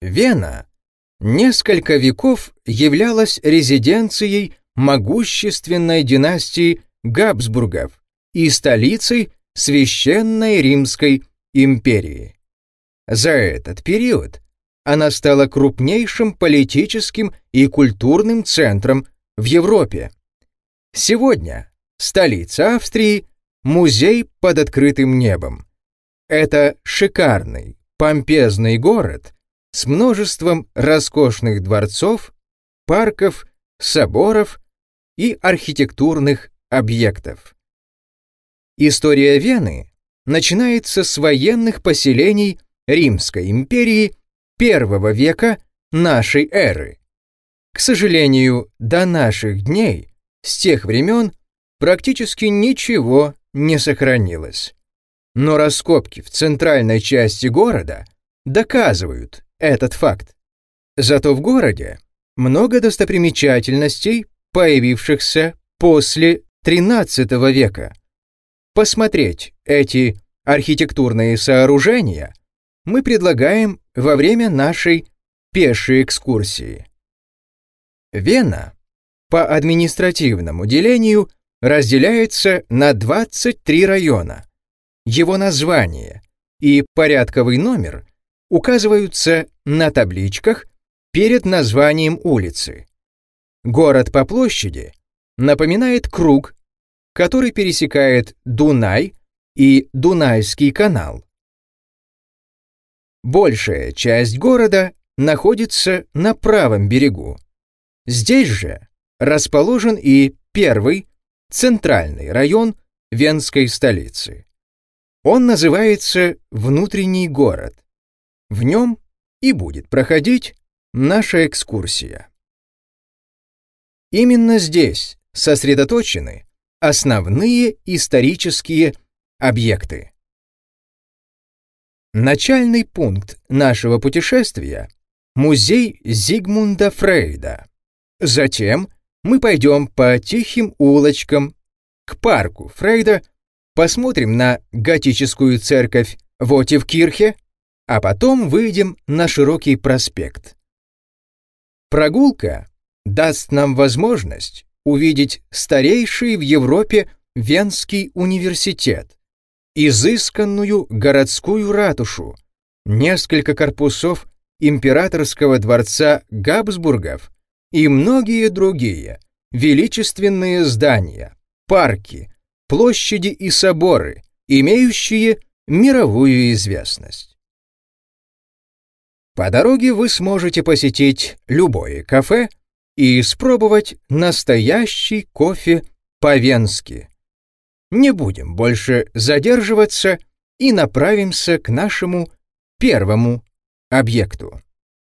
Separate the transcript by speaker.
Speaker 1: Вена несколько веков являлась резиденцией могущественной династии Габсбургов и столицей Священной Римской империи. За этот период она стала крупнейшим политическим и культурным центром в Европе. Сегодня столица Австрии – музей под открытым небом. Это шикарный, помпезный город с множеством роскошных дворцов, парков, соборов и архитектурных объектов. История Вены начинается с военных поселений Римской империи I века нашей эры. К сожалению, до наших дней с тех времен практически ничего не сохранилось. Но раскопки в центральной части города доказывают этот факт. Зато в городе много достопримечательностей, появившихся после XIII века. Посмотреть эти архитектурные сооружения мы предлагаем во время нашей пешей экскурсии. Вена по административному делению разделяется на 23 района. Его название и порядковый номер указываются на табличках перед названием улицы. Город по площади напоминает круг, который пересекает Дунай и Дунайский канал. Большая часть города находится на правом берегу. Здесь же расположен и первый, центральный район венской столицы. Он называется Внутренний город. В нем и будет проходить наша экскурсия. Именно здесь сосредоточены основные исторические объекты. Начальный пункт нашего путешествия – музей Зигмунда Фрейда. Затем мы пойдем по тихим улочкам к парку Фрейда, посмотрим на готическую церковь Вотивкирхе, а потом выйдем на широкий проспект. Прогулка даст нам возможность увидеть старейший в Европе Венский университет, изысканную городскую ратушу, несколько корпусов императорского дворца Габсбургов и многие другие величественные здания, парки, площади и соборы, имеющие мировую известность. По дороге вы сможете посетить любое кафе и испробовать настоящий кофе по-венски. Не будем больше задерживаться и направимся к нашему первому объекту.